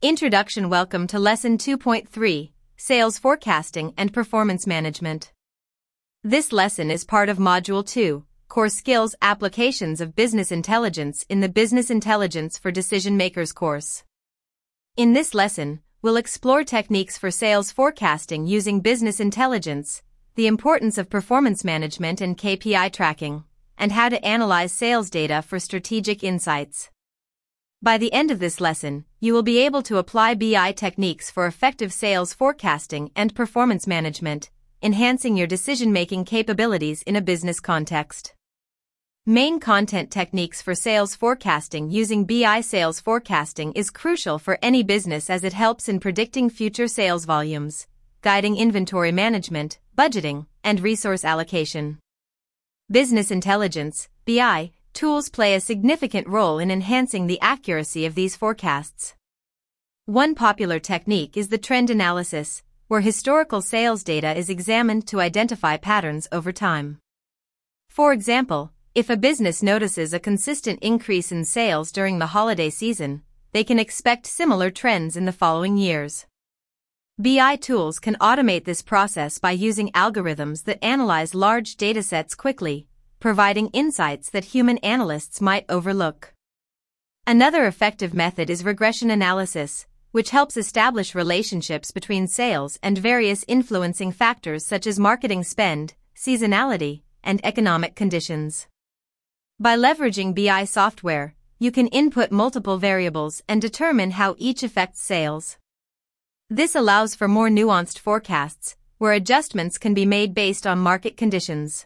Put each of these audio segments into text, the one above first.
Introduction. Welcome to Lesson 2.3, Sales Forecasting and Performance Management. This lesson is part of Module 2, Core Skills Applications of Business Intelligence in the Business Intelligence for Decision Makers course. In this lesson, we'll explore techniques for sales forecasting using business intelligence, the importance of performance management and KPI tracking, and how to analyze sales data for strategic insights. By the end of this lesson, you will be able to apply BI techniques for effective sales forecasting and performance management, enhancing your decision-making capabilities in a business context. Main content techniques for sales forecasting using BI. Sales forecasting is crucial for any business as it helps in predicting future sales volumes, guiding inventory management, budgeting, and resource allocation. Business intelligence, BI, tools play a significant role in enhancing the accuracy of these forecasts. One popular technique is the trend analysis, where historical sales data is examined to identify patterns over time. For example, if a business notices a consistent increase in sales during the holiday season, they can expect similar trends in the following years. BI tools can automate this process by using algorithms that analyze large datasets quickly, providing insights that human analysts might overlook. Another effective method is regression analysis, which helps establish relationships between sales and various influencing factors such as marketing spend, seasonality, and economic conditions. By leveraging BI software, you can input multiple variables and determine how each affects sales. This allows for more nuanced forecasts, where adjustments can be made based on market conditions.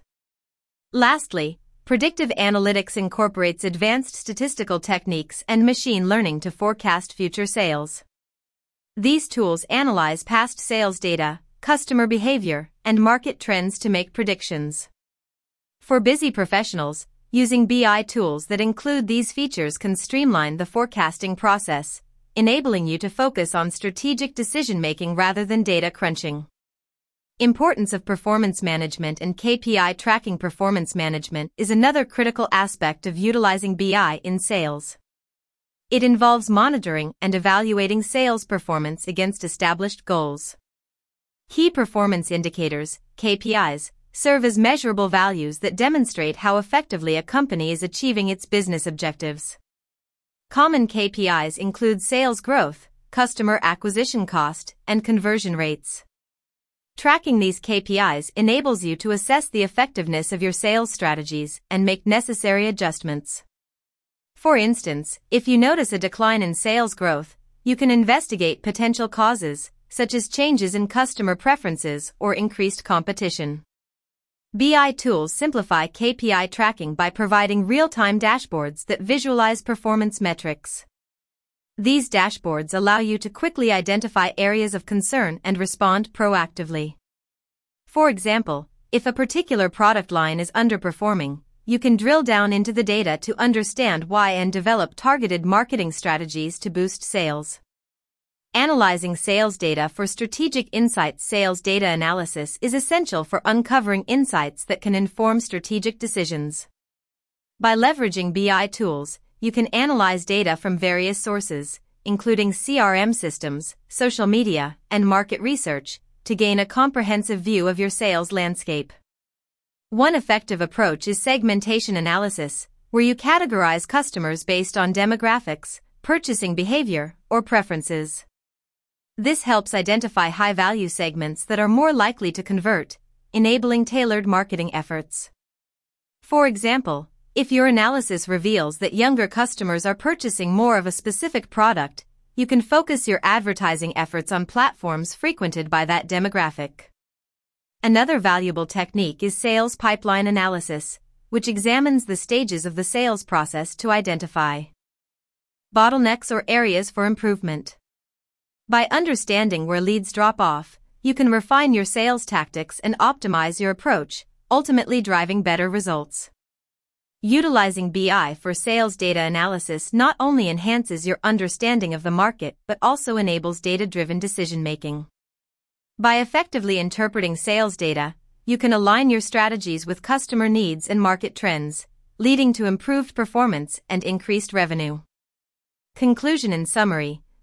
Lastly, predictive analytics incorporates advanced statistical techniques and machine learning to forecast future sales. These tools analyze past sales data, customer behavior, and market trends to make predictions. For busy professionals, using BI tools that include these features can streamline the forecasting process, enabling you to focus on strategic decision-making rather than data crunching. Importance of performance management and KPI tracking. Performance management is another critical aspect of utilizing BI in sales. It involves monitoring and evaluating sales performance against established goals. Key performance indicators, KPIs, serve as measurable values that demonstrate how effectively a company is achieving its business objectives. Common KPIs include sales growth, customer acquisition cost, and conversion rates. Tracking these KPIs enables you to assess the effectiveness of your sales strategies and make necessary adjustments. For instance, if you notice a decline in sales growth, you can investigate potential causes, such as changes in customer preferences or increased competition. BI tools simplify KPI tracking by providing real-time dashboards that visualize performance metrics. These dashboards allow you to quickly identify areas of concern and respond proactively. For example, if a particular product line is underperforming, you can drill down into the data to understand why and develop targeted marketing strategies to boost sales. Analyzing sales data for strategic insights. Sales data analysis is essential for uncovering insights that can inform strategic decisions. By leveraging BI tools, you can analyze data from various sources, including CRM systems, social media, and market research, to gain a comprehensive view of your sales landscape. One effective approach is segmentation analysis, where you categorize customers based on demographics, purchasing behavior, or preferences. This helps identify high-value segments that are more likely to convert, enabling tailored marketing efforts. For example, if your analysis reveals that younger customers are purchasing more of a specific product, you can focus your advertising efforts on platforms frequented by that demographic. Another valuable technique is sales pipeline analysis, which examines the stages of the sales process to identify bottlenecks or areas for improvement. By understanding where leads drop off, you can refine your sales tactics and optimize your approach, ultimately driving better results. Utilizing BI for sales data analysis not only enhances your understanding of the market but also enables data-driven decision-making. By effectively interpreting sales data, you can align your strategies with customer needs and market trends, leading to improved performance and increased revenue. Conclusion. In summary,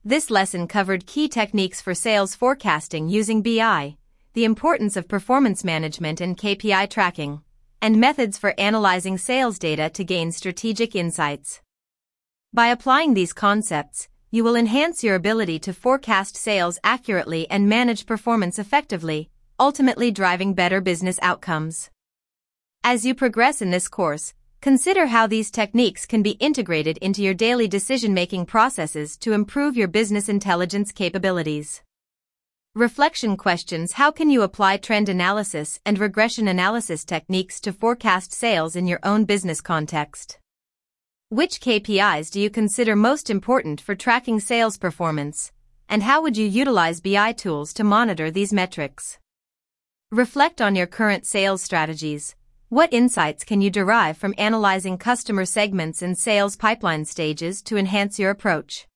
This lesson covered key techniques for sales forecasting using BI, the importance of performance management and KPI tracking, and methods for analyzing sales data to gain strategic insights. By applying these concepts, you will enhance your ability to forecast sales accurately and manage performance effectively, ultimately driving better business outcomes. As you progress in this course, consider how these techniques can be integrated into your daily decision-making processes to improve your business intelligence capabilities. Reflection questions: how can you apply trend analysis and regression analysis techniques to forecast sales in your own business context? Which KPIs do you consider most important for tracking sales performance, and how would you utilize BI tools to monitor these metrics? Reflect on your current sales strategies. What insights can you derive from analyzing customer segments and sales pipeline stages to enhance your approach?